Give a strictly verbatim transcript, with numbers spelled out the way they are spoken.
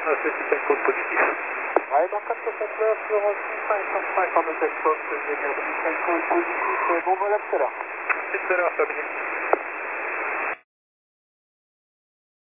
soixante-neuf, le système code positif. Ouais, dans quatre soixante-neuf, zéro six cinquante-cinq en Texas, j'ai bien pris cinq code positif, bon vol à tout à l'heure. C'est tout à l'heure, terminé.